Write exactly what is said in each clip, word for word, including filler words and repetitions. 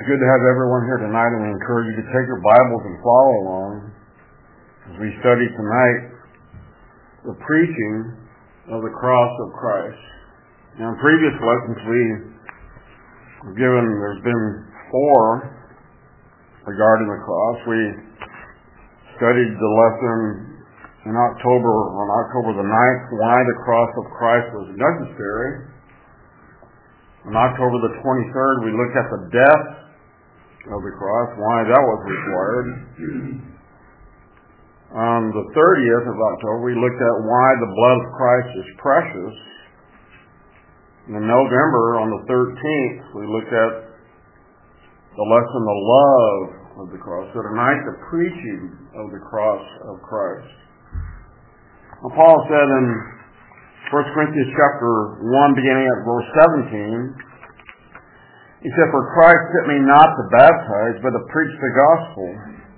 It's good to have everyone here tonight, and we encourage you to take your Bibles and follow along as we study tonight the preaching of the cross of Christ. Now, in previous lessons, we've given, there's been four regarding the cross. We studied the lesson in October, on October the ninth, why the cross of Christ was necessary. On October the twenty-third, we looked at the death of the cross, why that was required. On the thirtieth of October, we looked at why the blood of Christ is precious. And in November, on the thirteenth, we looked at the lesson, the love of the cross. So tonight, the preaching of the cross of Christ. Now, Paul said in First Corinthians chapter one, beginning at verse seventeen, he said, "For Christ sent me not to baptize, but to preach the gospel,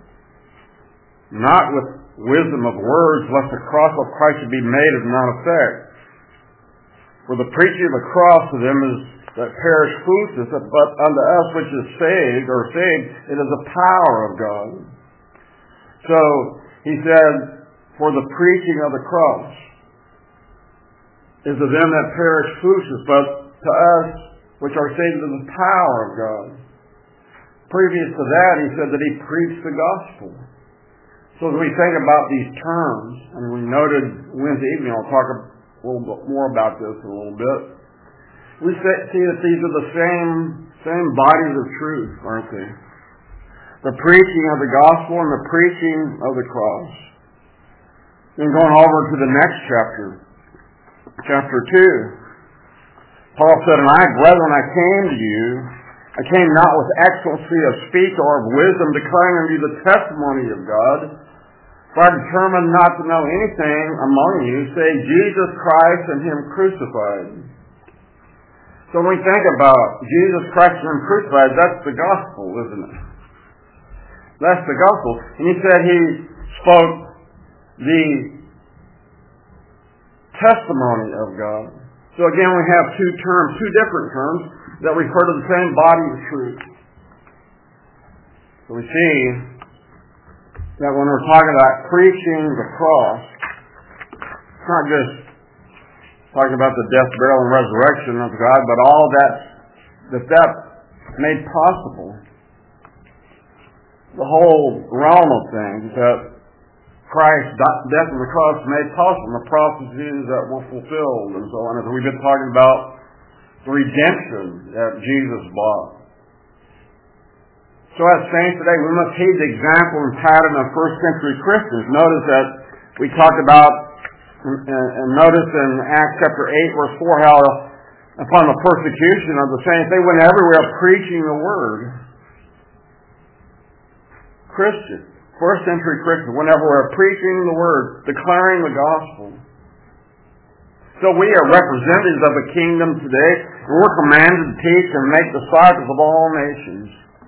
not with wisdom of words, lest the cross of Christ should be made of none effect. For the preaching of the cross to them is that perish foolishness, but unto us which is saved, or saved, it is the power of God." So, he said, for the preaching of the cross is to them that perish foolishness, but to us which are saved is the power of God. Previous to that, he said that he preached the gospel. So as we think about these terms, and we noted Wednesday evening, I'll talk a little bit more about this in a little bit, we see that these are the same, same bodies of truth, aren't they? The preaching of the gospel and the preaching of the cross. Then going over to the next chapter, chapter two, Paul said, "And I, brethren, I came to you, I came not with excellency of speech or of wisdom, declaring unto you the testimony of God. For I determined not to know anything among you, save Jesus Christ and Him crucified." So when we think about Jesus Christ and Him crucified, that's the gospel, isn't it? That's the gospel. And he said he spoke the testimony of God. So again, we have two terms, two different terms that refer to the same body of truth. So we see that when we're talking about preaching the cross, it's not just talking about the death, burial, and resurrection of God, but all that that that made possible. The whole realm of things that Christ's death on the cross made possible, and the prophecies that were fulfilled, and so on. As we've been talking about the redemption that Jesus bought. So as saints today, we must heed the example and pattern of first century Christians. Notice that we talked about, and notice in Acts chapter eight, verse four, how upon the persecution of the saints, they went everywhere preaching the word. Christians, first century Christians, whenever we're preaching the word, declaring the gospel. So we are representatives of the kingdom today, and we're commanded to teach and make disciples of all nations.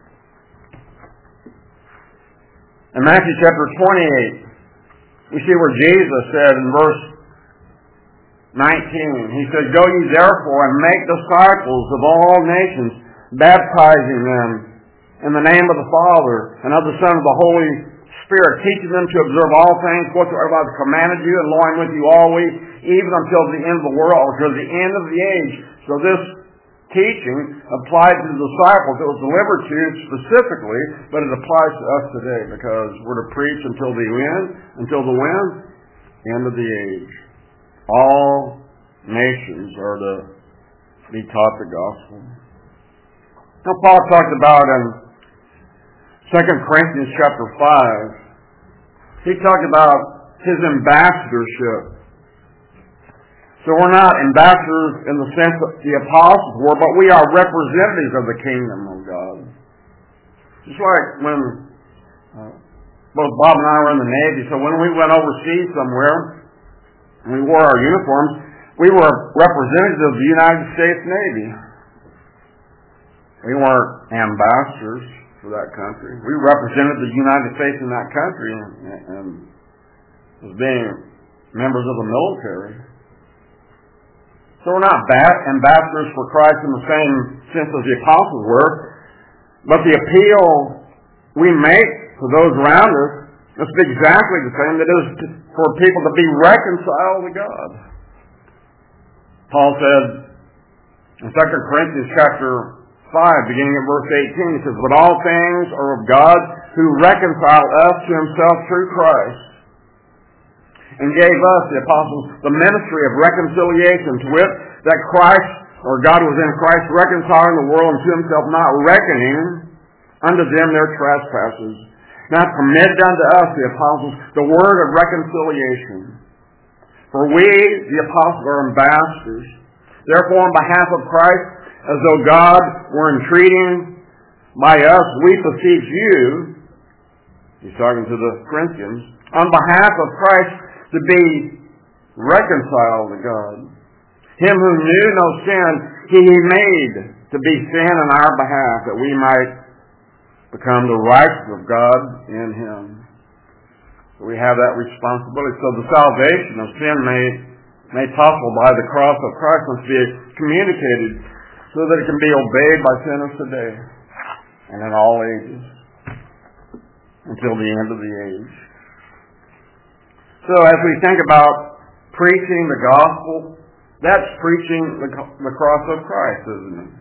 In Matthew chapter twenty-eight, we see where Jesus said in verse nineteen, he said, "Go ye therefore and make disciples of all nations, baptizing them in the name of the Father and of the Son and of the Holy Spirit, teaching them to observe all things whatsoever I have commanded you, and lo, I'm with you always, even until the end of the world," or to the end of the age. So this teaching applied to the disciples. It was delivered to specifically, but it applies to us today because we're to preach until the end, until the when? End of the age. All nations are to be taught the gospel. Now Paul talked about in Second Corinthians chapter five, he talked about his ambassadorship. So we're not ambassadors in the sense that the apostles were, but we are representatives of the kingdom of God. Just like when uh, both Bob and I were in the Navy, so when we went overseas somewhere and we wore our uniforms, we were representatives of the United States Navy. We weren't ambassadors for that country. We represented the United States in that country and, and as being members of the military. So we're not ambassadors for Christ in the same sense as the apostles were. But the appeal we make to those around us must be exactly the same. That is for people to be reconciled to God. Paul said in Second Corinthians chapter five, beginning at verse eighteen, he says, "But all things are of God, who reconciled us to himself through Christ, and gave us, the apostles, the ministry of reconciliation, to wit, that Christ, or God was in Christ, reconciling the world unto himself, not reckoning unto them their trespasses. Now permitted unto us, the apostles, the word of reconciliation. For we, the apostles, are ambassadors. Therefore, on behalf of Christ, as though God were entreating by us, we beseech you," he's talking to the Corinthians, "on behalf of Christ, to be reconciled to God. Him who knew no sin, he made to be sin on our behalf, that we might become the righteousness of God in him." So we have that responsibility. So the salvation of sin made, made possible by the cross of Christ must be communicated so that it can be obeyed by sinners today and in all ages until the end of the age. So as we think about preaching the gospel, that's preaching the, the cross of Christ, isn't it?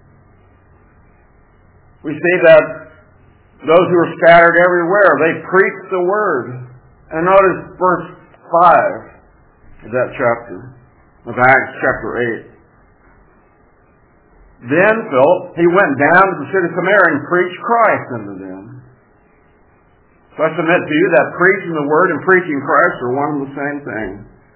We see that those who are scattered everywhere, they preach the word. And notice verse five of that chapter, of Acts chapter eight. "Then Philip, he went down to the city of Samaria and preached Christ unto them." So I submit to you that preaching the word and preaching Christ are one and the same thing.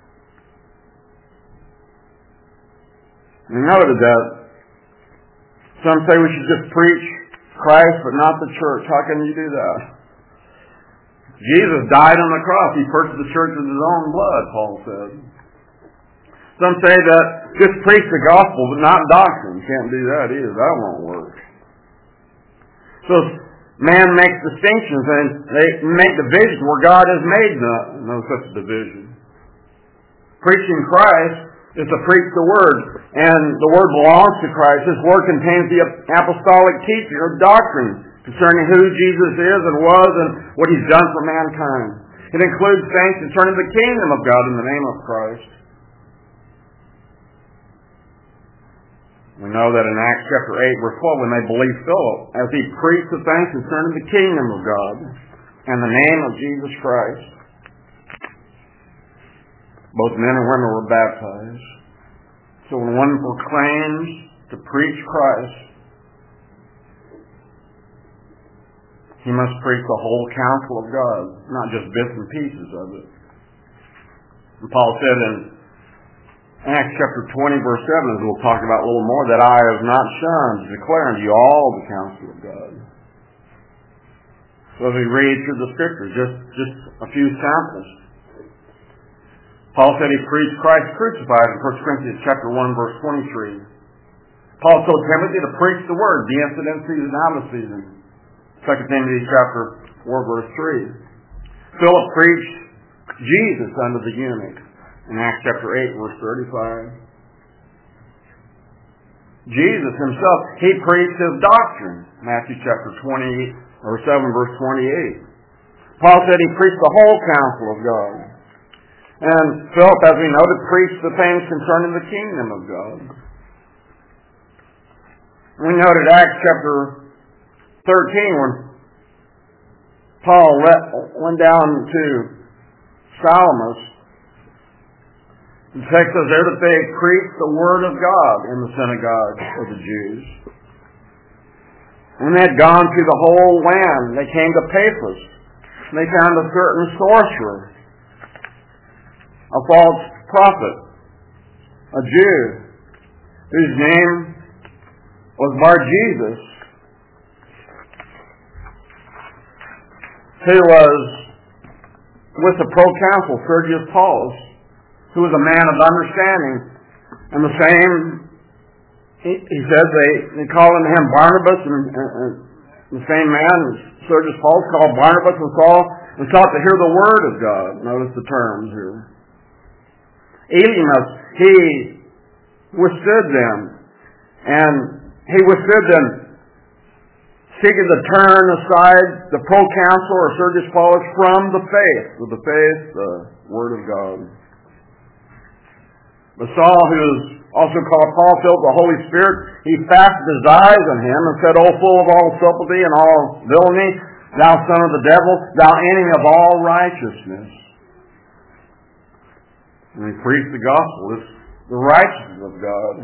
We noted that some say we should just preach Christ but not the church. How can you do that? Jesus died on the cross. He purchased the church with his own blood, Paul said. Some say that just preach the gospel but not doctrine. You can't do that either. That won't work. So man makes distinctions and they make divisions where God has made no, no such division. Preaching Christ is to preach the Word, and the Word belongs to Christ. This Word contains the apostolic teaching or doctrine concerning who Jesus is and was and what He's done for mankind. It includes things concerning the kingdom of God in the name of Christ. We know that in Acts chapter eight, verse twelve, when they believed Philip, as he preached the things concerning the kingdom of God and the name of Jesus Christ, both men and women were baptized. So when one proclaims to preach Christ, he must preach the whole counsel of God, not just bits and pieces of it. And Paul said in Acts chapter twenty, verse seven, as we'll talk about a little more, that I have not shunned to declare unto you all the counsel of God. So as we read through the scriptures, just, just a few samples. Paul said he preached Christ crucified in First Corinthians chapter one, verse twenty-three. Paul told Timothy to preach the word, be instant in season, out of season. Second Timothy chapter four, verse three. Philip preached Jesus unto the eunuch in Acts chapter eight, verse thirty-five. Jesus himself, he preached his doctrine, Matthew chapter twenty, or seven, verse twenty-eight. Paul said he preached the whole counsel of God. And Philip, as we noted, preached the things concerning the kingdom of God. We noted Acts chapter thirteen, when Paul let, went down to Salamis. The text says there that they preached the word of God in the synagogue of the Jews. When they had gone through the whole land, they came to Paphos. And they found a certain sorcerer, a false prophet, a Jew, whose name was Bar-Jesus, who was with the proconsul Sergius Paulus, who was a man of understanding. And the same, he, he says, they, they called him Barnabas, and, and, and the same man, Sergius Paulus, called Barnabas and Saul, and sought to hear the word of God. Notice the terms here. Elymas, he withstood them, and he withstood them seeking to turn aside the proconsul or Sergius Paulus from the faith, with the faith, the Word of God. But Saul, who is also called Paul, filled with the Holy Spirit, he fastened his eyes on him and said, O full of all subtlety and all villainy, thou son of the devil, thou enemy of all righteousness. And he preached the gospel, it's the righteousness of God.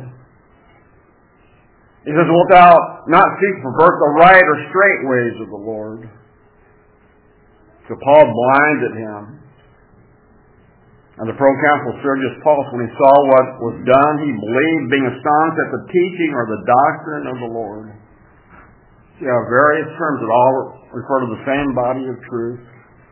He says, wilt thou not seek to pervert the right or straight ways of the Lord? So Paul blinded him. And the proconsul Sergius Paulus, when he saw what was done, he believed, being astonished at the teaching or the doctrine of the Lord. See how various terms that all refer to the same body of truth.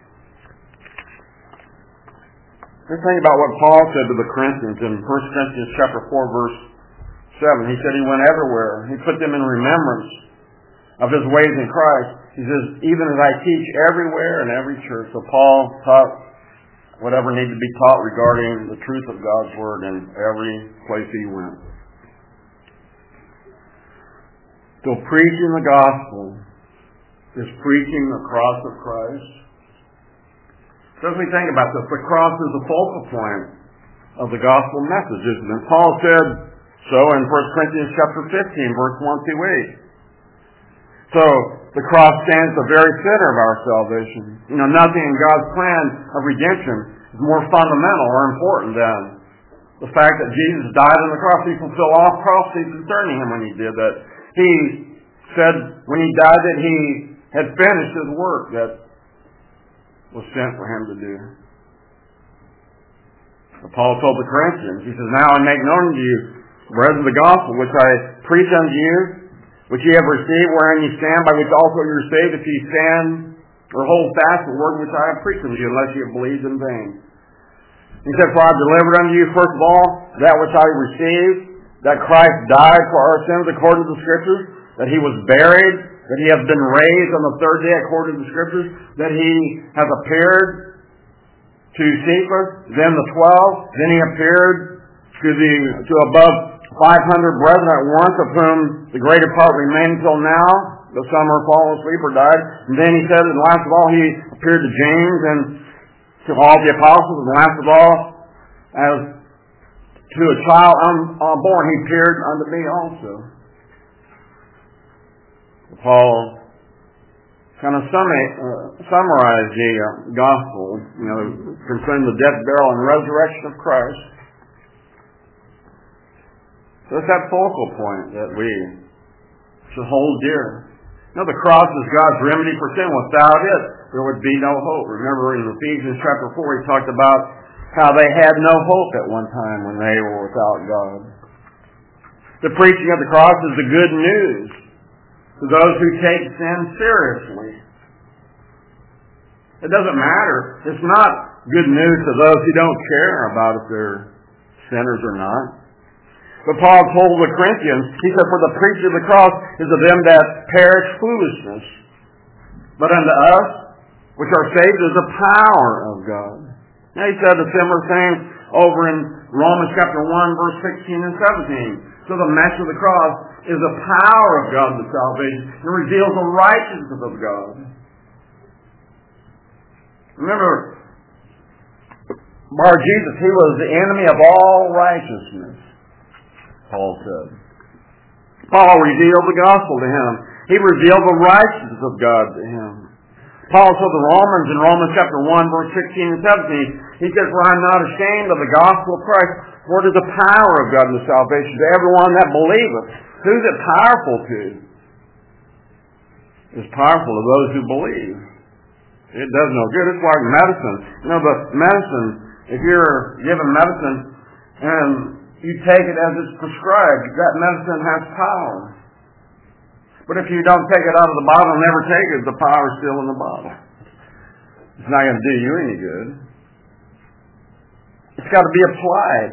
Let's think about what Paul said to the Corinthians in First Corinthians chapter four, verse seven. He said he went everywhere. He put them in remembrance of his ways in Christ. He says, even as I teach everywhere in every church. So Paul taught whatever needed to be taught regarding the truth of God's Word in every place he went. So preaching the gospel is preaching the cross of Christ. So as we think about this, the cross is the focal point of the gospel message, isn't it? Paul said so in First Corinthians chapter fifteen, verse one through eight. So the cross stands at the very center of our salvation. You know, nothing in God's plan of redemption is more fundamental or important than the fact that Jesus died on the cross. He fulfilled all prophecies concerning him when he did that. He said when he died that he had finished his work that was sent for him to do. But Paul told the Corinthians, he says, now I make known to you, brethren, the gospel which I preach unto you, which ye have received, wherein ye stand, by which also you are saved, if ye stand or hold fast the word which I have preached unto you, unless ye have believed in vain. He said, for I have delivered unto you, first of all, that which I received, that Christ died for our sins according to the Scriptures, that he was buried, that he has been raised on the third day according to the Scriptures, that he has appeared to Cephas, then the twelve, then he appeared to the to above five hundred brethren at once, of whom the greater part remain until now, though some are fallen asleep or died. And then he said, and last of all, he appeared to James and to all the apostles, and last of all, as to a child unborn, he appeared unto me also. Paul kind of summarized the uh, gospel, you know, concerning the death, burial, and resurrection of Christ. So it's that focal point that we should hold dear. You know, the cross is God's remedy for sin. Without it, there would be no hope. Remember in Ephesians chapter four, he talked about how they had no hope at one time when they were without God. The preaching of the cross is the good news to those who take sin seriously. It doesn't matter. It's not good news to those who don't care about if they're sinners or not. But Paul told the Corinthians, he said, for the preaching of the cross is of them that perish foolishness. But unto us, which are saved, is the power of God. Now he said a similar thing over in Romans chapter one, verse sixteen and seventeen. So the message of the cross is the power of God to salvation. It reveals the righteousness of God. Remember, Bar Jesus, he was the enemy of all righteousness, Paul said. Paul revealed the gospel to him. He revealed the righteousness of God to him. Paul told the Romans in Romans chapter one, verse sixteen and seventeen, he said, for I am not ashamed of the gospel of Christ, for it is the power of God unto salvation to everyone that believeth. Who's it powerful to? It's powerful to those who believe. It does no good. It's like medicine. You know, but medicine, if you're given medicine and you take it as it's prescribed, that medicine has power. But if you don't take it out of the bottle and never take it, the power is still in the bottle. It's not going to do you any good. It's got to be applied.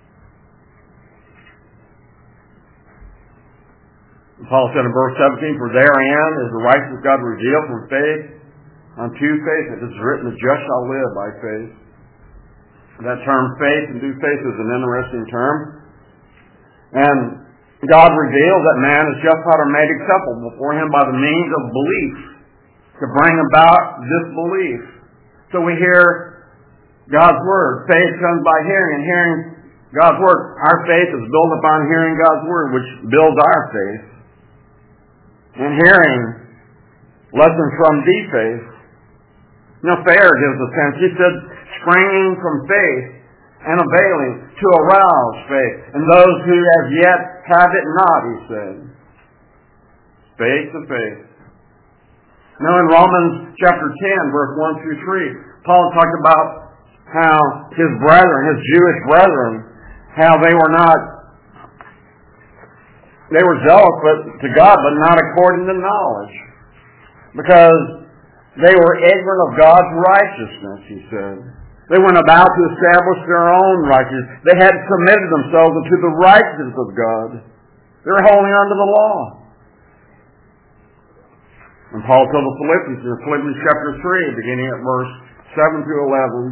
Paul said in verse seventeen, for therein is the righteousness of God revealed from faith unto faith. It is written, the just shall live by faith. That term faith and do faith is an interesting term. And God reveals that man is justified or made acceptable before Him by the means of belief, to bring about this belief. So we hear God's Word. Faith comes by hearing, and hearing God's Word. Our faith is built upon hearing God's Word, which builds our faith. And hearing lessons from the faith. You know, Fair gives a sense. He said, springing from faith and availing to arouse faith. And those who as yet have it not, he said. Faith to faith. Now in Romans chapter ten, verse one through three, Paul talked about how his brethren, his Jewish brethren, how they were not, they were zealous but to God, but not according to knowledge. Because they were ignorant of God's righteousness, he said. They went about to establish their own righteousness. They had submitted themselves unto the righteousness of God. They were holding on to the law. And Paul told the Philippians in Philippians chapter three, beginning at verse seven through eleven,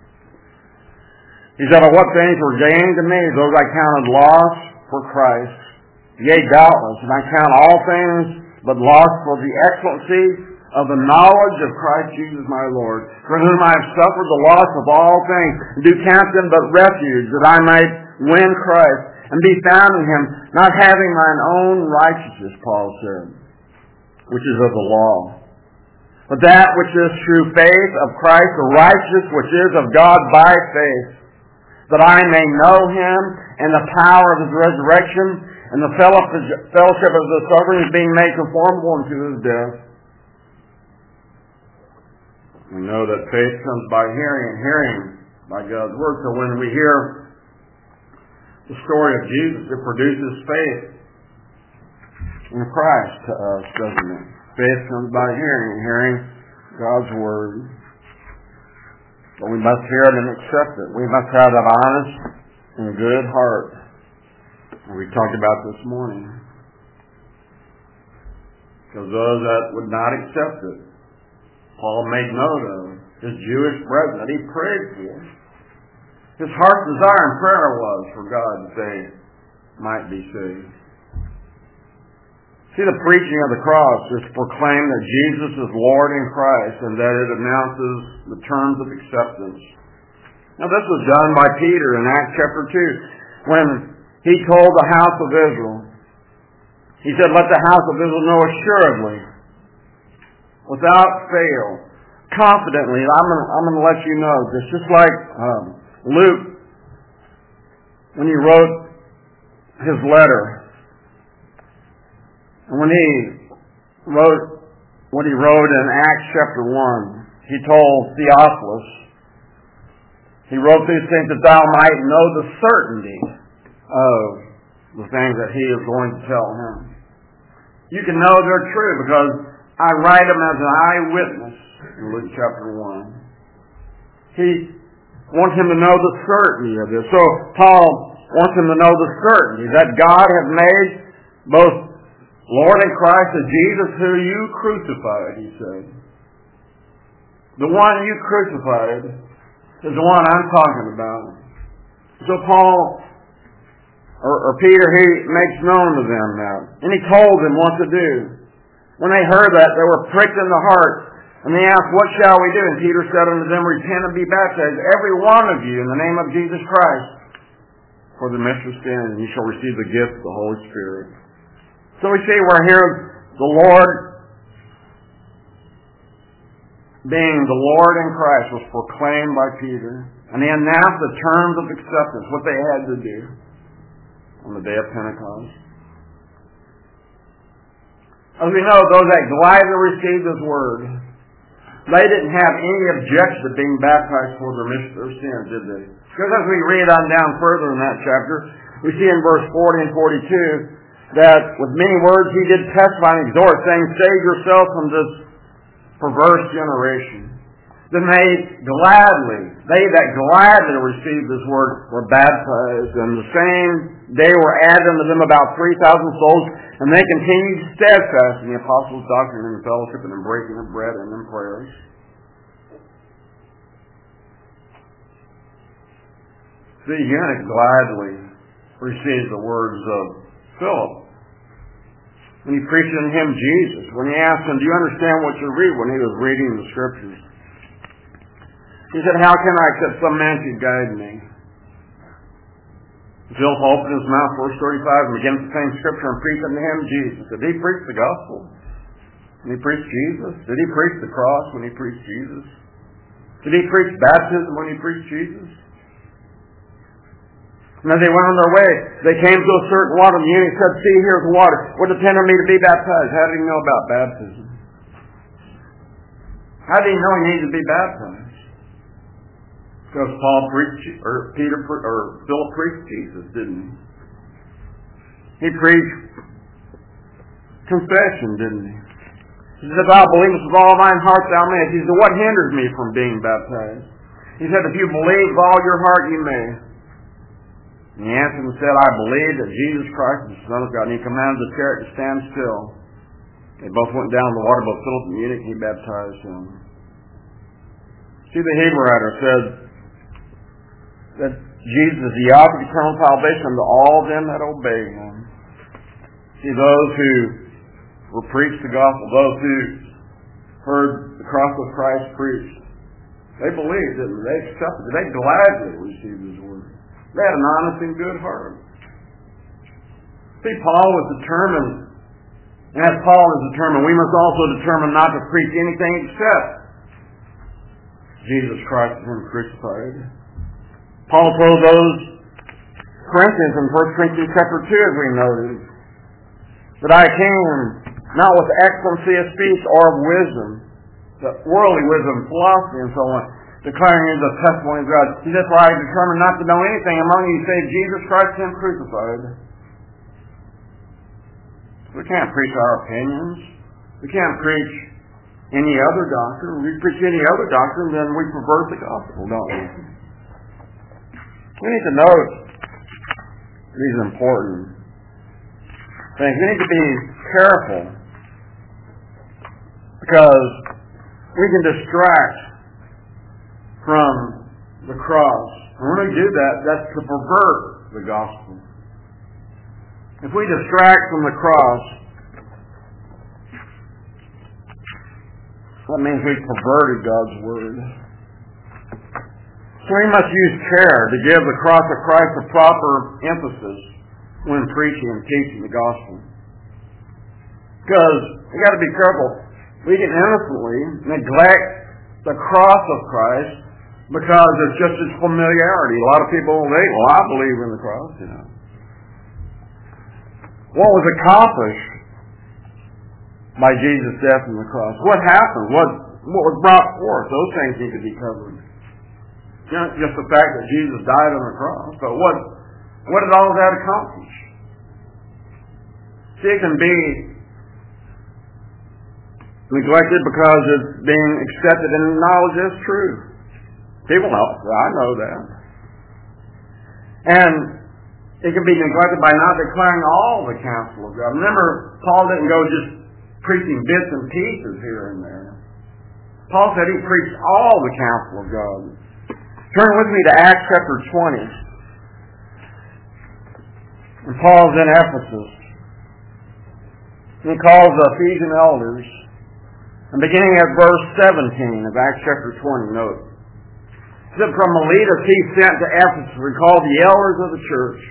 he said, "Of what things were gained to me, those I counted loss for Christ. Yea, doubtless, and I count all things but loss for the excellency of the knowledge of Christ Jesus my Lord, for whom I have suffered the loss of all things, and do count them but refuge, that I might win Christ, and be found in Him, not having mine own righteousness," Paul said, "which is of the law, but that which is through faith of Christ, the righteousness which is of God by faith, that I may know Him and the power of His resurrection, and the fellowship of the sufferings, being made conformable unto His death." We know that faith comes by hearing, and hearing by God's Word. So when we hear the story of Jesus, it produces faith in Christ to us, doesn't it? Faith comes by hearing, and hearing God's Word. But we must hear it and accept it. We must have that honest and good heart. And we talked about this morning. Because those that would not accept it, Paul made note of his Jewish brethren that he prayed for. His heart's desire and prayer was for God that they might be saved. See, the preaching of the cross is to proclaim that Jesus is Lord in Christ, and that it announces the terms of acceptance. Now this was done by Peter in Acts chapter two, when he told the house of Israel, he said, "Let the house of Israel know assuredly, without fail, confidently," I'm going I'm to let you know this, just like um, Luke, when he wrote his letter, and when he wrote what he wrote in Acts chapter one, he told Theophilus, he wrote these things that thou might know the certainty of the things that he is going to tell him. You can know they're true because I write them as an eyewitness in Luke chapter one. He wants him to know the certainty of this. So Paul wants him to know the certainty that God has made both Lord in Christ and Jesus who you crucified, he said. The one you crucified is the one I'm talking about. So Paul, or, or Peter, he makes known to them that. And he told them what to do. When they heard that, they were pricked in the heart. And they asked, "What shall we do?" And Peter said unto them, "Repent and be baptized, every one of you, in the name of Jesus Christ, for the remission of sin, and you shall receive the gift of the Holy Spirit." So we see we're here, the Lord, being the Lord in Christ, was proclaimed by Peter. And he announced the terms of acceptance, what they had to do on the day of Pentecost. As we know, those that gladly received His Word, they didn't have any objection to being baptized for the remission of their sins, did they? Because as we read on down further in that chapter, we see in verse forty and forty-two that with many words he did testify and exhort, saying, "Save yourself from this perverse generation." Then they gladly, they that gladly received His Word were baptized, and the same day were added unto them about three thousand souls, and they continued steadfast in the apostles' doctrine and fellowship and in breaking of bread and in prayers. The eunuch gladly received the words of Philip. When he preached unto him Jesus. When he asked him, do you understand what you read? When he was reading the Scriptures. He said, how can I except some man should guide me? Philip opened his mouth, verse thirty-five, and began the same Scripture and preached unto him Jesus. Did he preach the gospel? When he preached Jesus? Did he preach the cross when he preached Jesus? Did he preach baptism when he preached Jesus? And as they went on their way, they came to a certain water, and the eunuch said, see, here's the water. Would it depend on me to be baptized? How did he know about baptism? How did he know he needed to be baptized? Because Paul preached, or Peter, or Philip preached Jesus, didn't he? He preached confession, didn't he? He said, thou believest with all thine heart thou mayest. He said, what hinders me from being baptized? He said, if you believe with all your heart, you may. And he answered and said, I believe that Jesus Christ is the Son of God. And he commanded the chariot to stand still. They both went down in the water, both Philip and the eunuch, and he baptized him. See, the Hebrew writer said that Jesus is the object of eternal salvation unto all them that obey him. See, those who were preached the gospel, those who heard the cross of Christ preached, they believed it, and they accepted it. They gladly received his word. They had an honest and good heart. See, Paul was determined, and as Paul is determined, we must also determine not to preach anything except Jesus Christ and him crucified. Paul told those Corinthians in First Corinthians chapter two, as we noted, that I came not with excellency of speech or of wisdom, but worldly wisdom, philosophy, and so on, declaring the testimony of God. He said, for I determined not to know anything among you save Jesus Christ and him crucified. We can't preach our opinions. We can't preach any other doctrine. If we preach any other doctrine, then we pervert the gospel, don't we? We need to note these important things. We need to be careful because we can distract from the cross. And when we do that, that's to pervert the gospel. If we distract from the cross, that means we've perverted God's word. So we must use care to give the cross of Christ a proper emphasis when preaching and teaching the gospel. Because we've got to be careful. We can innocently neglect the cross of Christ because it's just its familiarity. A lot of people, they, well, I believe in the cross, you know. What was accomplished by Jesus' death on the cross? What happened? What, what was brought forth? Those things need to be covered. Not just the fact that Jesus died on the cross, but what, what did all of that accomplish? See, it can be neglected because it's being accepted and acknowledged as true. People know, I know that. And it can be neglected by not declaring all the counsel of God. Remember, Paul didn't go just preaching bits and pieces here and there. Paul said he preached all the counsel of God. Turn with me to Acts chapter twenty. And Paul's in Ephesus. He calls the Ephesian elders. And beginning at verse seventeen of Acts chapter twenty, note. He said, from Miletus he sent to Ephesus, we call the elders of the church.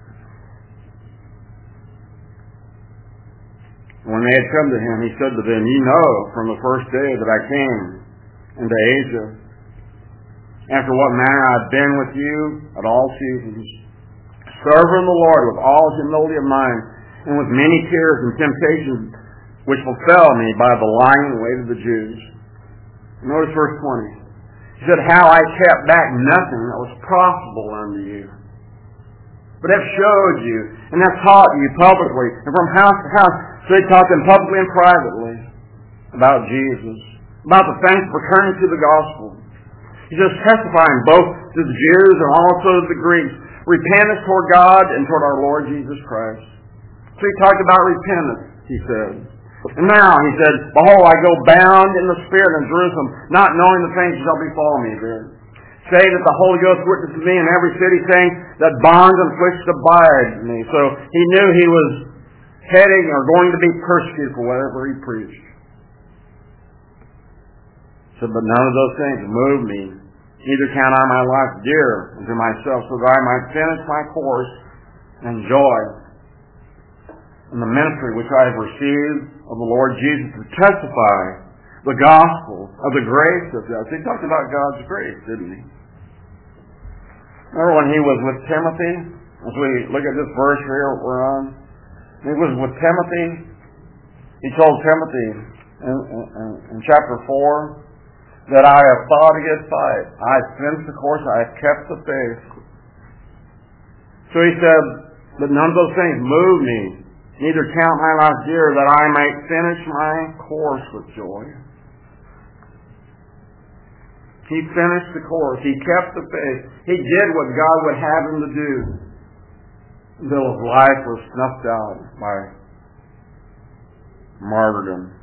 When they had come to him, he said to them, ye know from the first day that I came into Asia, after what manner I have been with you at all seasons, serving the Lord with all humility of mind, and with many tears and temptations which befell me by the lying in wait of the Jews. Notice verse twenty. He said, how I kept back nothing that was profitable unto you, but have showed you, and have taught you publicly, and from house to house. So he taught them publicly and privately about Jesus, about the things pertaining to the gospel. He says, testifying both to the Jews and also to the Greeks, repentance toward God and toward our Lord Jesus Christ. So he talked about repentance, he said. And now, he said, behold, I go bound in the Spirit in Jerusalem, not knowing the things that shall befall me there. say that the Holy Ghost witnesses me in every city, saying that bonds and afflictions abide me. So he knew he was heading or going to be persecuted for whatever he preached. So, but none of those things move me. Neither count I my life dear unto myself, so that I might finish my course and joy in the ministry which I have received of the Lord Jesus, to testify the gospel of the grace of God. So he talked about God's grace, didn't he? Remember when he was with Timothy? As we look at this verse here we're on, he was with Timothy. He told Timothy in, in, in chapter four that I have fought a good fight. I have finished the course. I have kept the faith. So he said, but none of those things move me. Neither count my life dear, that I might finish my course with joy. He finished the course. He kept the faith. He did what God would have him to do until his life was snuffed out by martyrdom.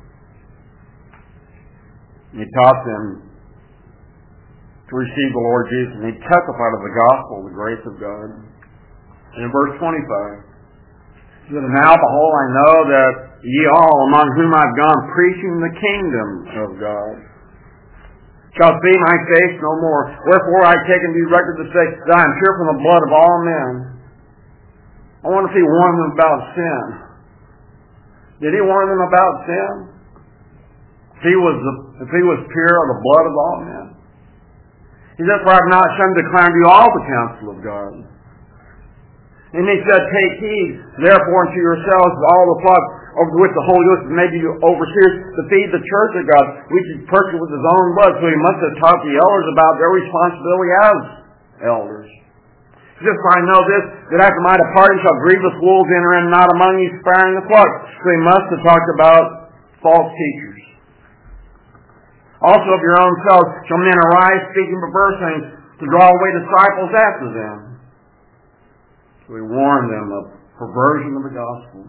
He taught them to receive the Lord Jesus, and he testified of the gospel, the grace of God. And in verse twenty-five, he said, now behold, I know that ye all among whom I've gone preaching the kingdom of God shall see my face no more. Wherefore I take unto you record to say that I am pure from the blood of all men. I want to see warn them about sin. Did he warn them about sin? If he was the, if he was pure of the blood of all men. He said, for I have not shunned to declare unto you all the counsel of God. And he said, take heed, therefore, unto yourselves all the flock over which the Holy Ghost has made you overseers to feed the church of God, which is purchased with his own blood. So he must have taught the elders about their responsibility as elders. He says, for I know this, that after my departing shall grievous wolves enter in, not among you sparing the flock. So he must have talked about false teachers. Also of your own selves shall men arise speaking perverse things to draw away disciples after them. So he warned them of perversion of the gospel.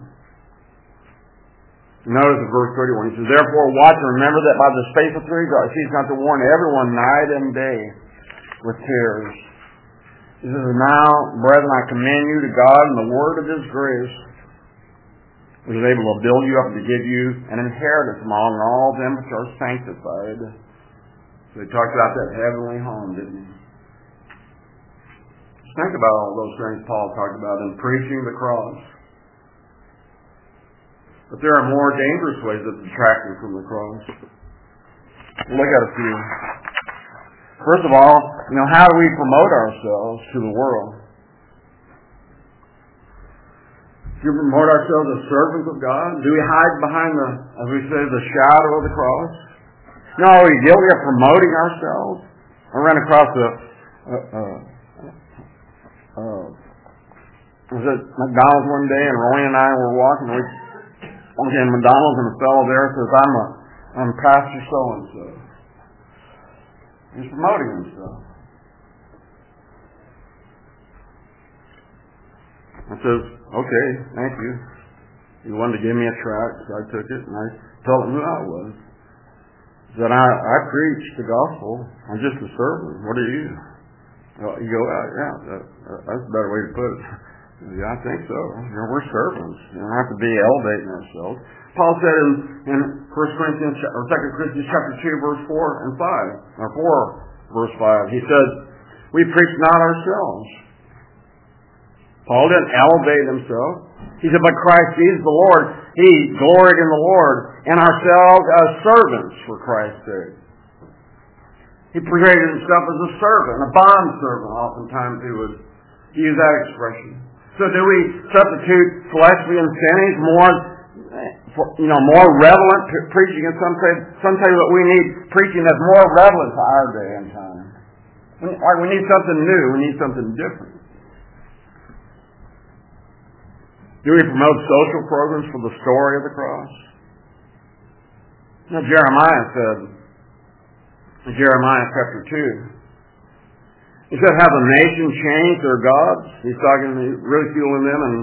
Notice in verse thirty-one, he says, therefore watch and remember that by the space of three days, he's not to warn everyone night and day with tears. He says, now, brethren, I commend you to God and the word of his grace, which is able to build you up and to give you an inheritance among all them which are sanctified. So he talked about that heavenly home, didn't he? Just think about all those things Paul talked about in preaching the cross. But there are more dangerous ways of detracting from the cross. We'll look at a few. First of all, you know, how do we promote ourselves to the world? Do we promote ourselves as servants of God? Do we hide behind the, as we say, the shadow of the cross? No, are we guilty of promoting ourselves? I ran across a, a, a, a I was at McDonald's one day, and Roy and I were walking. We walked in McDonald's, and a fellow there says, "I'm a, I'm Pastor so and so." He's promoting himself. I says, "Okay, thank you." He wanted to give me a tract, so I took it, and I told him who I was. He said, I, I preach the gospel. I'm just a servant. What are you? Well, you go, uh, yeah, that, uh, that's a better way to put it. Yeah, I think so. You know, we're servants. You don't have to be elevating ourselves. Paul said in, in First Corinthians or Second Corinthians chapter two, verse four and five, or four, verse five, he said, "We preach not ourselves." Paul didn't elevate himself. He said, "But Christ Jesus the Lord, he gloried in the Lord, and ourselves as servants for Christ's sake." He portrayed himself as a servant, a bond servant. Oftentimes he would use that expression. So do we substitute fleshly incentives more, you know, more relevant to preaching? And some say, some say that we need preaching that's more relevant to our day and time. Like we need something new. We need something different. Do we promote social programs for the story of the cross? Now, Jeremiah said, in Jeremiah chapter two, he said, "Have the nation changed their gods?" He's talking, ridiculing them and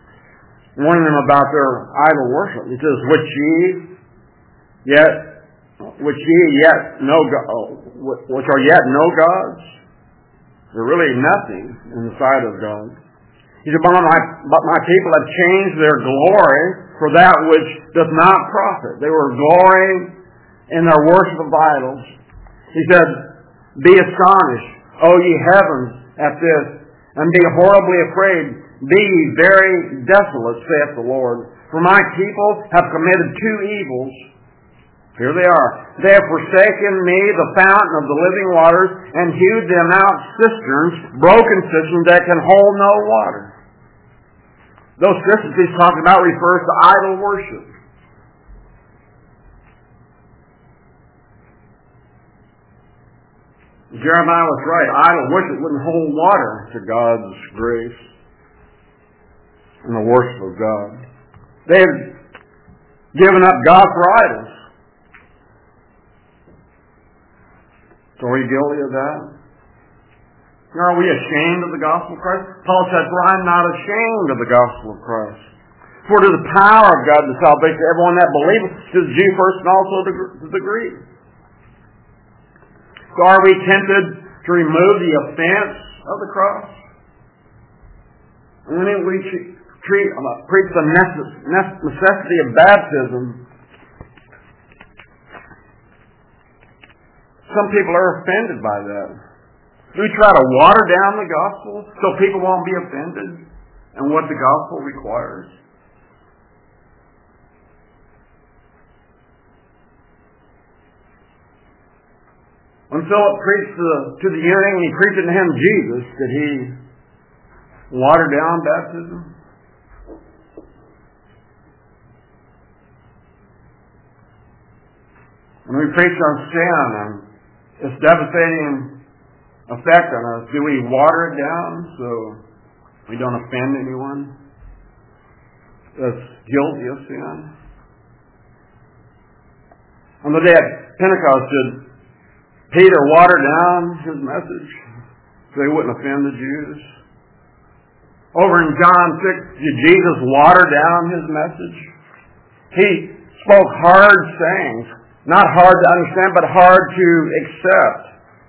warning them about their idol worship. He says, "Which ye yet which ye yet know, which are yet no gods. They're really nothing in the sight of God. He said, but my, but my people have changed their glory for that which does not profit. They were glorying in their worship of idols. He said, be astonished, O ye heavens, at this, and be horribly afraid. Be ye very desolate, saith the Lord. For my people have committed two evils. Here they are. They have forsaken me, the fountain of the living waters, and hewed them out cisterns, broken cisterns that can hold no water. Those cisterns he's talking about refers to idol worship. Jeremiah was right. Idol worship wouldn't hold water to God's grace and the worship of God. They have given up God for idols. So are we guilty of that? Are we ashamed of the gospel of Christ? Paul said, for I am not ashamed of the gospel of Christ. For it is the power of God to salvation to everyone that believeth, to the Jew first and also to the Greek. So are we tempted to remove the offense of the cross? And when we treat, uh, preach the necessity of baptism, some people are offended by that. Do we try to water down the gospel so people won't be offended and what the gospel requires? When Philip preached to the, to the eunuch and he preached to him Jesus, did he water down baptism? When we preach on sin and its devastating effect on us, do we water it down so we don't offend anyone that's guilty of sin? On the day of Pentecost, did Peter water down his message so he wouldn't offend the Jews? Over in John six, did Jesus water down his message? He spoke hard sayings, not hard to understand, but hard to accept.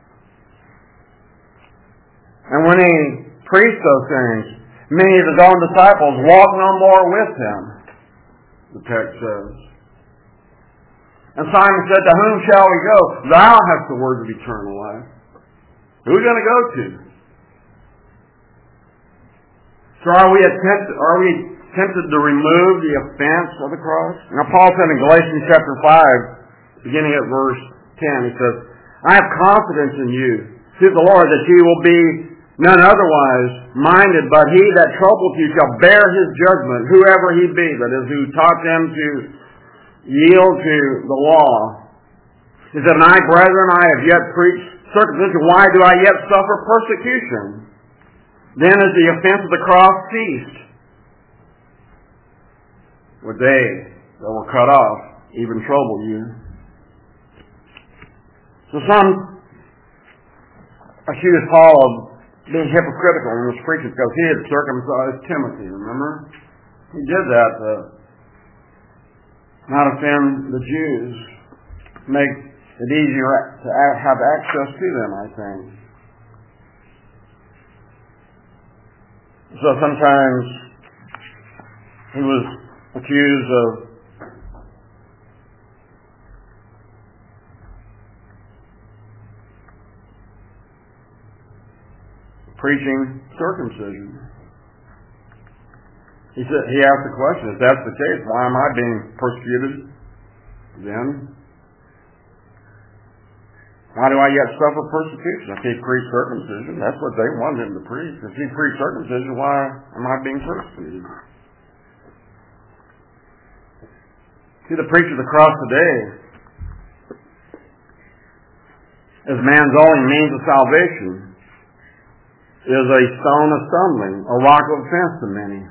And when he preached those things, many of his own disciples walked no more with him, the text says. And Simon said, to whom shall we go? Thou hast the words of eternal life. Who are we going to go to? So are we attempted, are we tempted to remove the offense of the cross? Now Paul said in Galatians chapter five, beginning at verse ten, he says, I have confidence in you, through the Lord, that you will be none otherwise minded, but he that troubleth you shall bear his judgment, whoever he be, that is, who taught them to yield to the law. He said, and I, brethren, I have yet preached circumcision. Why do I yet suffer persecution? Then as the offense of the cross ceased, would they that were cut off even trouble you? So some accuse Paul of being hypocritical in his preaching because he had circumcised Timothy, remember? He did that to not offend the Jews, make it easier to have access to them, I think. So sometimes he was accused of preaching circumcision. He said, he asked the question, if that's the case, why am I being persecuted then? Why do I yet suffer persecution? If he preached circumcision, that's what they wanted him to preach. If he preached circumcision, why am I being persecuted? See, the preacher of the cross today as man's only means of salvation is a stone of stumbling, a rock of offense to many.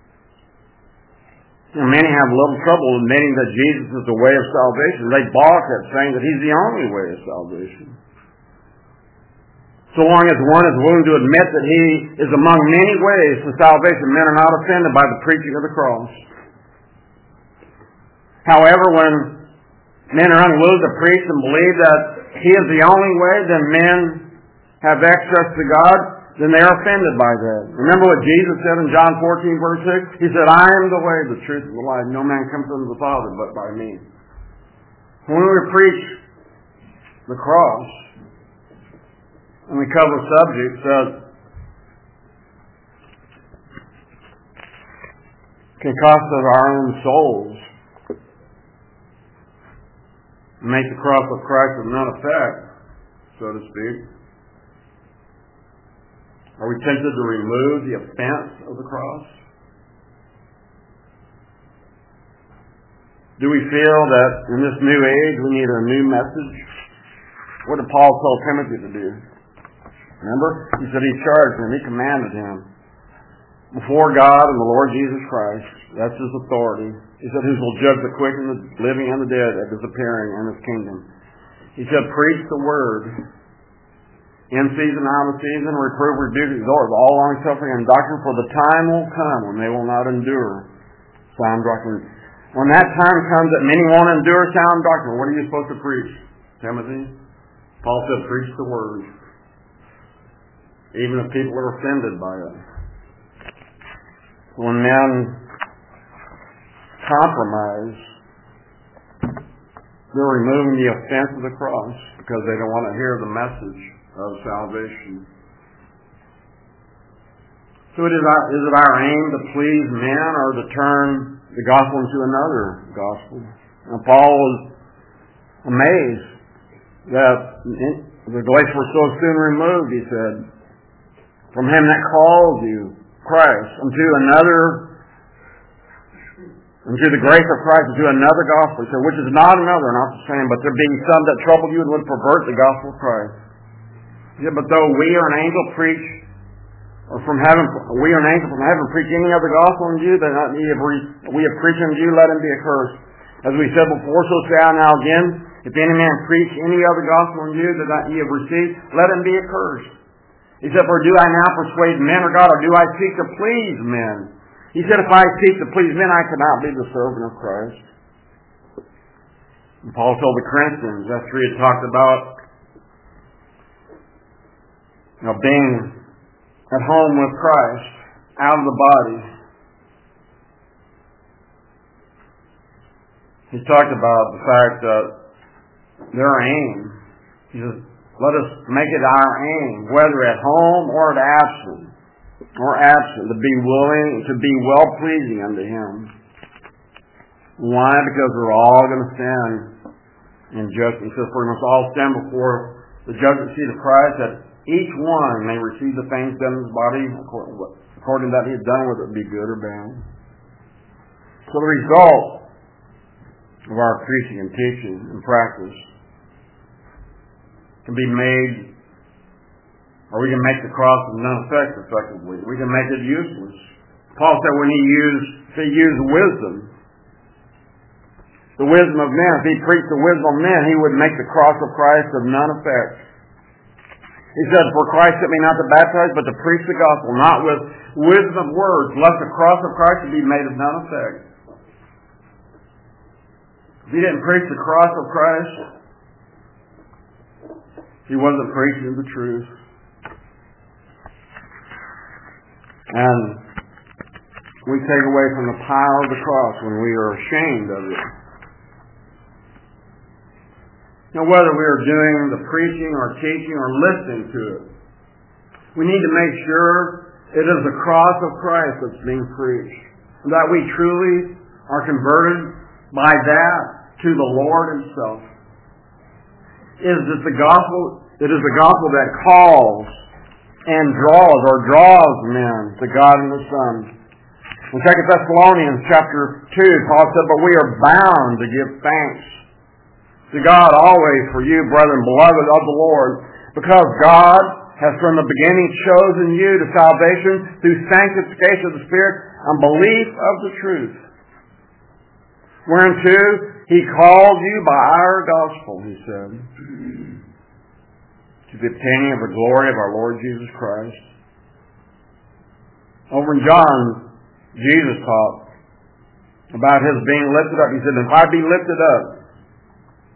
And many have a little trouble admitting that Jesus is the way of salvation. They balk at saying that he's the only way of salvation. So long as one is willing to admit that he is among many ways to salvation, men are not offended by the preaching of the cross. However, when men are unwilling to preach and believe that He is the only way, then men have access to God, then they are offended by that. Remember what Jesus said in John fourteen, verse six? He said, I am the way, the truth, and the life. No man comes unto the Father but by me. When we preach the cross, and we cover subjects that can cost us our own souls, make the cross of Christ of none effect, so to speak. Are we tempted to remove the offense of the cross? Do we feel that in this new age we need a new message? What did Paul tell Timothy to do? Remember? He said he charged him, he commanded him. Before God and the Lord Jesus Christ, that's His authority. He said, who will judge the quick and the living and the dead at His appearing and His kingdom. He said, preach the word. In season, out of season, reprove, rebuke, exhort, with all long suffering and doctrine, for the time will come when they will not endure sound doctrine. When that time comes that many won't endure sound doctrine, what are you supposed to preach, Timothy? Paul said, preach the word. Even if people are offended by it. When men compromise, they're removing the offense of the cross because they don't want to hear the message of salvation. So it is, our, is it our aim to please men or to turn the gospel into another gospel? Now, Paul was amazed that the Galatians were so soon removed, he said, from Him that called you, Christ, unto another, unto the grace of Christ, unto another gospel. He said, which is not another, not the same, but there being some that trouble you and would pervert the gospel of Christ. He said, but though we or an angel preach, or from heaven, we or an angel from heaven preach any other gospel unto you, that not ye have re, we have preached unto you, let him be accursed. As we said before, so say I now again, if any man preach any other gospel unto you that not ye have received, let him be accursed. He said, for do I now persuade men or God, or do I seek to please men? He said, if I seek to please men, I cannot be the servant of Christ. And Paul told the Corinthians, after he had talked about you know, being at home with Christ, out of the body, he talked about the fact that their aim, he says, let us make it our aim, whether at home or at absent, or absent, to be willing, to be well-pleasing unto Him. Why? Because we're all going to stand in judgment. He says, for we must all stand before the judgment seat of Christ, that each one may receive the things done in his body according to that he has done, whether it be good or bad. So the result of our preaching and teaching and practice can be made, or we can make the cross of none effect effectively. We can make it useless. Paul said when he used, if he used wisdom, the wisdom of men, if he preached the wisdom of men, he would make the cross of Christ of none effect. He said, for Christ sent me not to baptize, but to preach the gospel, not with wisdom of words, lest the cross of Christ should be made of none effect. If he didn't preach the cross of Christ, he wasn't preaching the truth. And we take away from the power of the cross when we are ashamed of it. Now, whether we are doing the preaching or teaching or listening to it, we need to make sure it is the cross of Christ that's being preached. And that we truly are converted by that to the Lord Himself. Is it the gospel? It is the gospel that calls and draws or draws men to God and the Son. In Second Thessalonians chapter two, Paul said, but we are bound to give thanks to God always for you, brethren, beloved of the Lord, because God has from the beginning chosen you to salvation through sanctification of the Spirit and belief of the truth. Whereunto He called you by our gospel, he said, to the obtaining of the glory of our Lord Jesus Christ. Over in John, Jesus taught about His being lifted up. He said, if I be lifted up,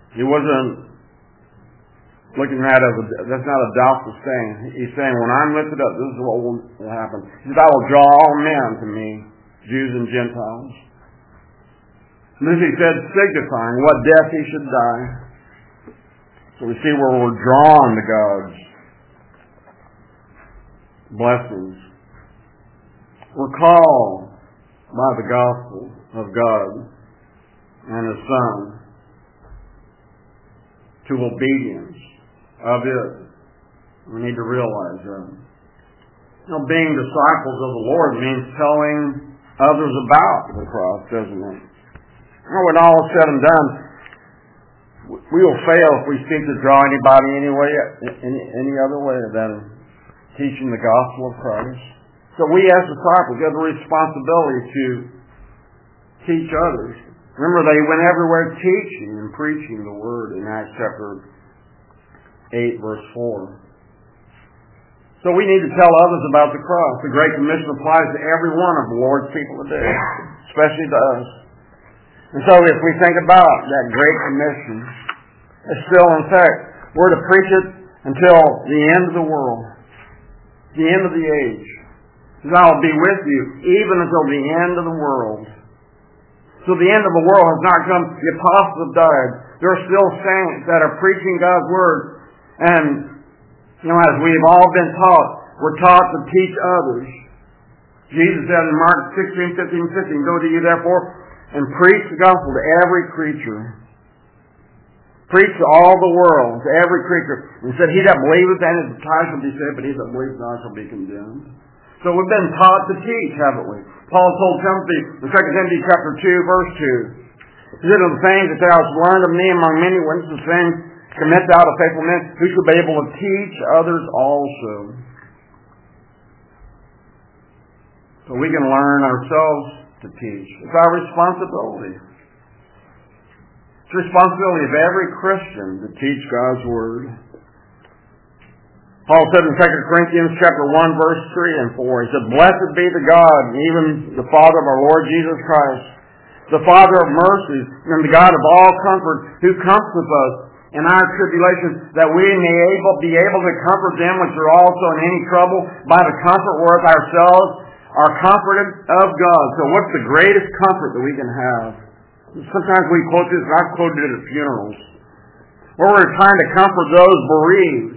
He wasn't looking at it as a, that's not a doubtful thing. He's saying, when I'm lifted up, this is what will, will happen. He said, I will draw all men to me, Jews and Gentiles. And this he said, signifying what death he should die. So we see where we're drawn to God's blessings. We're called by the gospel of God and His Son to obedience of it. We need to realize that. You know, being disciples of the Lord means telling others about the cross, doesn't it? You know, when all is said and done, we will fail if we seek to draw anybody any way, any, any other way than teaching the gospel of Christ. So we as disciples have the responsibility to teach others. Remember, they went everywhere teaching and preaching the word in Acts chapter eight, verse four. So we need to tell others about the cross. The Great Commission applies to every one of the Lord's people today, especially to us. And so if we think about that Great Commission, it's still in fact, we're to preach it until the end of the world, the end of the age. Because I will be with you even until the end of the world. So the end of the world has not come. The apostles have died. There are still saints that are preaching God's word. And, you know, as we've all been taught, we're taught to teach others. Jesus said in Mark sixteen, fifteen, fifteen, go to you therefore and preach the gospel to every creature. Preach to all the world, to every creature. And he said, he that believeth and his time shall be saved, but he that believeth not shall be condemned. So we've been taught to teach, haven't we? Paul told Timothy in Second Timothy chapter two, verse two, he said, of the things that thou hast learned of me among many witnesses, the same commit thou to faithful men who shall be able to teach others also. So we can learn ourselves to teach. It's our responsibility. It's the responsibility of every Christian to teach God's word. Paul said in Second Corinthians chapter one, verse three and four, he said, blessed be the God, even the Father of our Lord Jesus Christ, the Father of mercies, and the God of all comfort, who comforteth us in our tribulation, that we may able, be able to comfort them which are also in any trouble, by the comfort wherewith ourselves are comforted of God. So what's the greatest comfort that we can have? Sometimes we quote this, and I've quoted it at funerals, where we're trying to comfort those bereaved.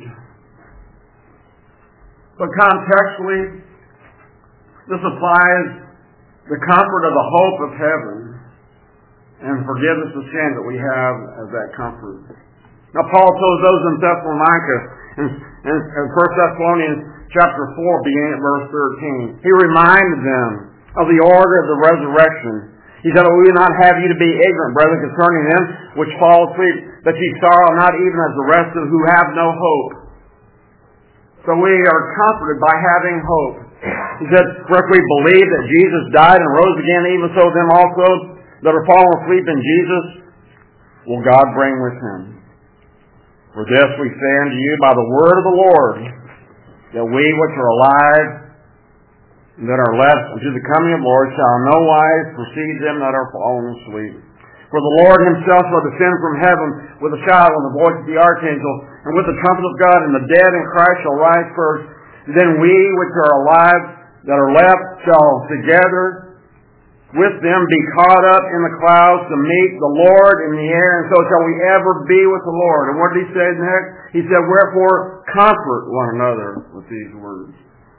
But contextually, this applies the comfort of the hope of heaven and forgiveness of sin that we have as that comfort. Now, Paul told those in Thessalonica in, in, in First Thessalonians chapter four, beginning at verse thirteen, he reminded them of the order of the resurrection. He said, we will not have you to be ignorant, brethren, concerning them which fall asleep, that ye sorrow not even as the rest of who have no hope. So we are comforted by having hope. He said, for if we believe that Jesus died and rose again, even so them also that are fallen asleep in Jesus will God bring with Him. For this we say unto you by the word of the Lord, that we which are alive and that are left unto the coming of the Lord shall in no wise precede them that are fallen asleep. For the Lord Himself shall descend from heaven with a shout and the voice of the archangel, and with the trumpet of God, and the dead in Christ shall rise first. And then we which are alive that are left shall together with them be caught up in the clouds to meet the Lord in the air, and so shall we ever be with the Lord. And what did He say next? He said, wherefore comfort one another with these words.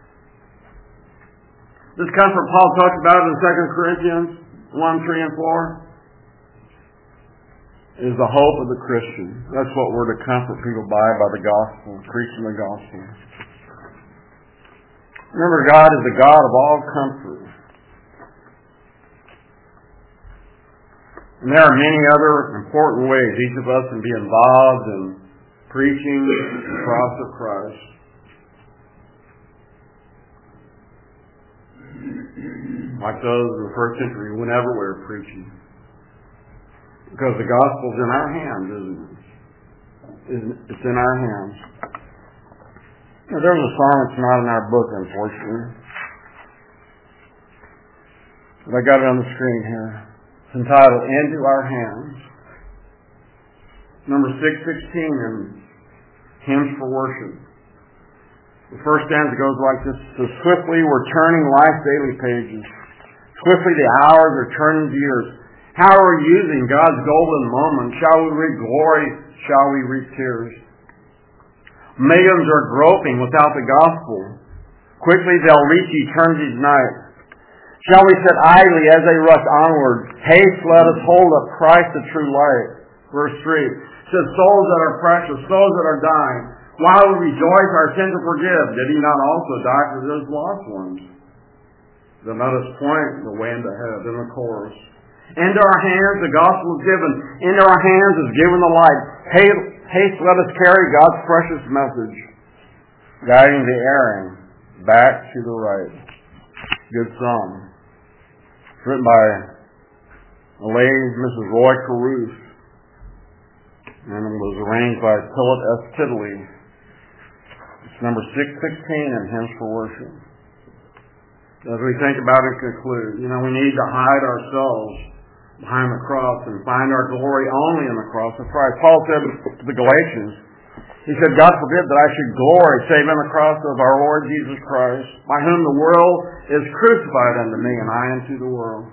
This comfort Paul talks about in Second Corinthians one, three, and four is the hope of the Christian. That's what we're to comfort people by, by the gospel, preaching the gospel. Remember, God is the God of all comfort. And there are many other important ways each of us can be involved in preaching the cross of Christ. Like those in the first century who went everywhere preaching. Because the gospel's in our hands, isn't it? It's in our hands. Now, there's a song that's not in our book, unfortunately. But I got it on the screen here. It's entitled, Into Our Hands. Number six sixteen in Hymns for Worship. The first stanza goes like this. So swiftly we're turning life's daily pages. Swiftly the hours are turning to years. How are we using God's golden moment? Shall we reap glory? Shall we reap tears? Millions are groping without the gospel. Quickly they'll reach eternity's night. Shall we sit idly as they rush onward? Haste, let us hold up Christ the true light. Verse three says, souls that are precious, souls that are dying, while we rejoice our sins are forgiven, did He not also die for those lost ones? Then let us point the way into heaven in the chorus. Into our hands the gospel is given. Into our hands is given the light. Haste, let us carry God's precious message, guiding the erring back to the right. Good song. It's written by a lady, Missus Roy Caruth, and it was arranged by Philip S. Tiddley. It's number six sixteen in Hymns for Worship. As we think about and conclude, you know, we need to hide ourselves behind the cross and find our glory only in the cross of Christ. Paul said to the Galatians, he said, God forbid that I should glory save in the cross of our Lord Jesus Christ, by whom the world is crucified unto me and I unto the world.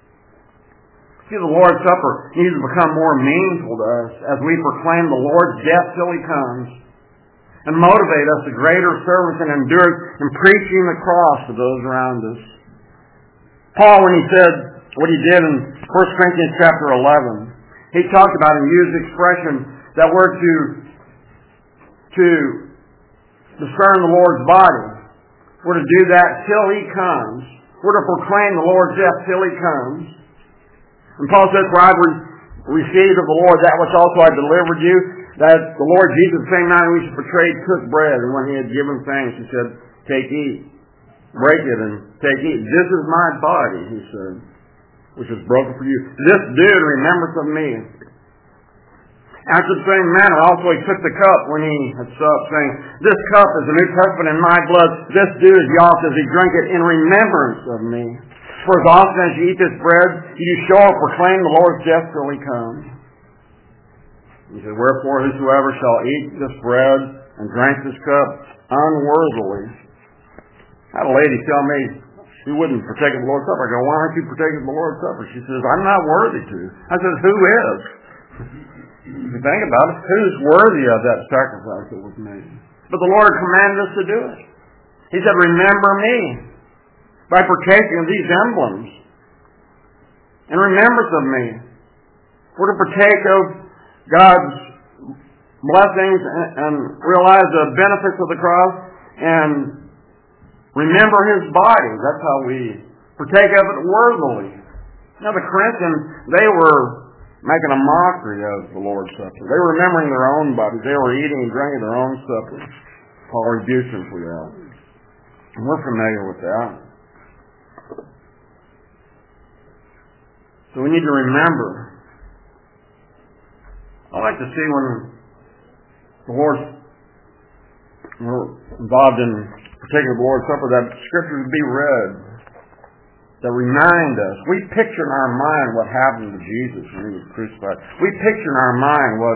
See, the Lord's Supper needs to become more meaningful to us as we proclaim the Lord's death till He comes, and motivate us to greater service and endurance in preaching the cross to those around us. Paul, when he said what he did in First Corinthians chapter eleven, he talked about and used the expression that we're to, to discern the Lord's body. We're to do that till He comes. We're to proclaim the Lord's death till He comes. And Paul says, for I received of the Lord that which also I delivered you, that the Lord Jesus, the same night in which He betrayed, took bread, and when He had given thanks, He said, take, eat. Break it and take, eat. This is my body, He said, which is broken for you. This do in remembrance of me. After the same manner, also He took the cup when He had supped, saying, this cup is the New Testament in my blood. This do as ye oft as ye drink it in remembrance of me. For as often as you eat this bread, you show or proclaim the Lord's death till He comes. He said, wherefore whosoever shall eat this bread and drink this cup unworthily. I had a lady tell me she wouldn't partake of the Lord's Supper. I go, why aren't you partaking of the Lord's Supper? She says, I'm not worthy to. I said, who is? If you think about it, who's worthy of that sacrifice that was made? But the Lord commanded us to do it. He said, remember me by partaking of these emblems. In remembrance of me. We're to partake of God's blessings and realize the benefits of the cross and remember His body. That's how we partake of it worthily. Now the Corinthians, they were making a mockery of the Lord's Supper. They were remembering their own bodies. They were eating and drinking their own supper. Paul rebukes them for that. And we're familiar with that. So we need to remember. I like to see when the Lord's we're involved in partaking of the Lord's Supper, that scriptures be read that remind us. We picture in our mind what happened to Jesus when He was crucified. We picture in our mind what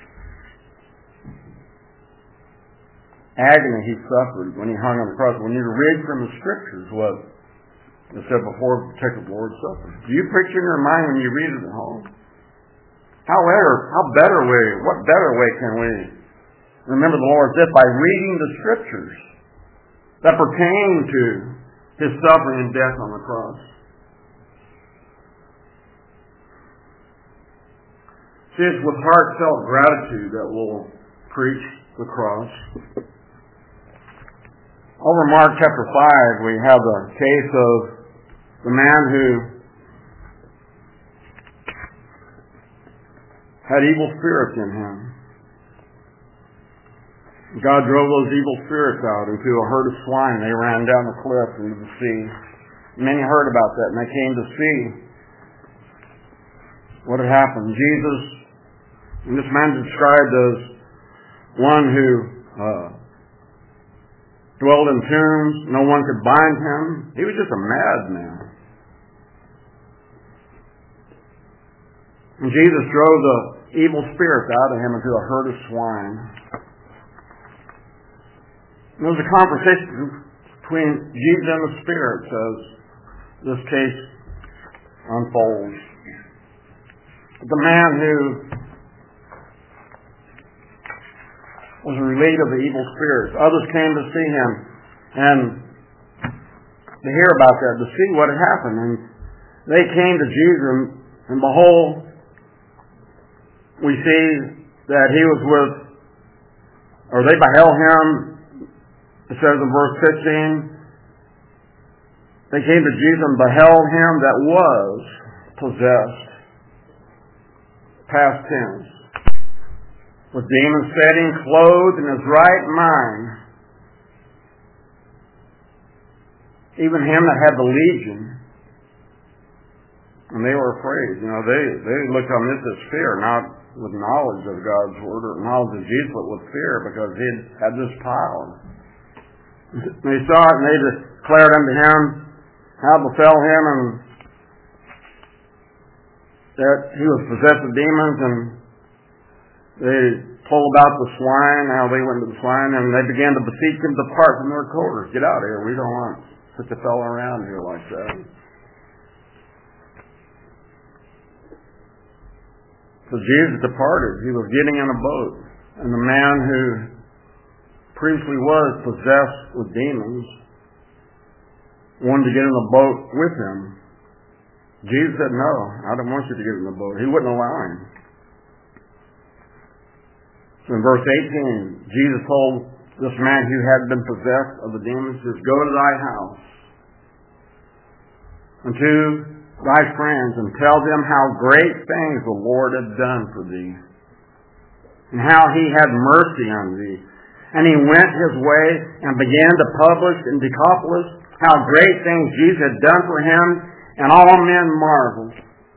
agony He suffered when He hung on the cross. We need to read from the scriptures what it said before partaking of the Lord's Supper. Do you picture in your mind when you read it at home? However, how better way, what better way can we remember the Lord's death? By reading the scriptures that pertain to His suffering and death on the cross. See, it's with heartfelt gratitude that we'll preach the cross. Over Mark chapter five, we have the case of the man who had evil spirits in him. God drove those evil spirits out into a herd of swine. They ran down the cliff into the sea. Many heard about that, and they came to see what had happened. Jesus, and this man is described as one who uh, dwelled in tombs. No one could bind him. He was just a madman. And Jesus drove the evil spirits out of him into a herd of swine. And there was a conversation between Jesus and the spirits as this case unfolds. The man who was relieved of the evil spirits, others came to see him and to hear about that, to see what had happened. And they came to Jesus, and behold, we see that he was with, or they beheld him, it says in verse fifteen, they came to Jesus and beheld him that was possessed, past tense, with demons setting, clothed in his right mind, even him that had the legion. And they were afraid. You know, they, they looked on this as fear, not with knowledge of God's word or knowledge of Jesus, but with fear, because he had, had this power. And they saw it, and they declared unto him how befell him, and that he was possessed with demons, and they told about the swine, how they went to the swine, and they began to beseech him to depart from their quarters. Get out of here. We don't want such a fellow around here like that. So Jesus departed. He was getting in a boat, and the man who previously was possessed with demons wanted to get in the boat with him. Jesus said, no, I don't want you to get in the boat. He wouldn't allow him. So in verse eighteen, Jesus told this man who had been possessed of the demons, says, go to thy house unto thy friends and tell them how great things the Lord had done for thee, and how he had mercy on thee. And he went his way and began to publish in Decapolis how great things Jesus had done for him, and all men marveled.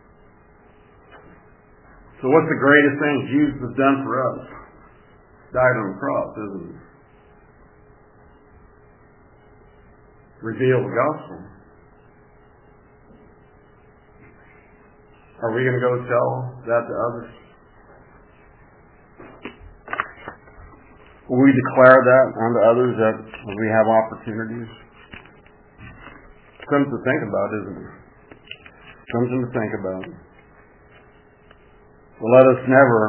So what's the greatest thing Jesus has done for us? Died on the cross, isn't it? Reveal the gospel. Are we going to go tell that to others? Will we declare that unto others that we have opportunities? Something to think about, isn't it? Something to think about. Well, let us never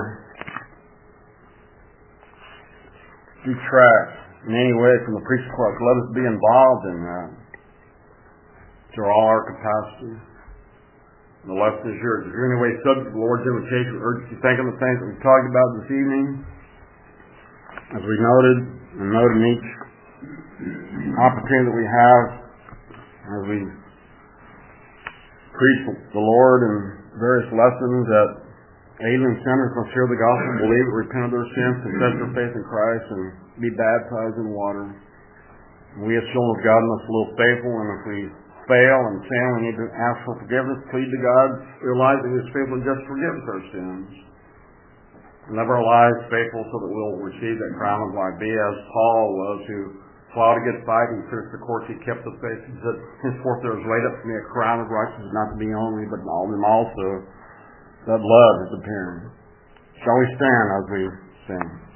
detract in any way from the preaching class. Let us be involved in that to all our capacity. The lesson is yours. If you're in any way subject to the Lord's invitation, we urge you to think on the things that we've talked about this evening. As we noted, and note in each opportunity that we have, as we preach the Lord and various lessons, that alien sinners must hear the gospel, believe it, repent of their sins, confess their faith in Christ, and be baptized in water. We as children of God must live faithful, and if we fail and sin, we need to ask for forgiveness, plead to God, realize that He is faithful and just forgive us our sins. Live our lives faithful so that we'll receive that crown of life. Be as Paul was, who fought a good fight and finished the course. He kept the faith. He said, henceforth there is laid up for me a crown of righteousness, not to me only, but all them also that love is appearing. Shall we stand as we sing?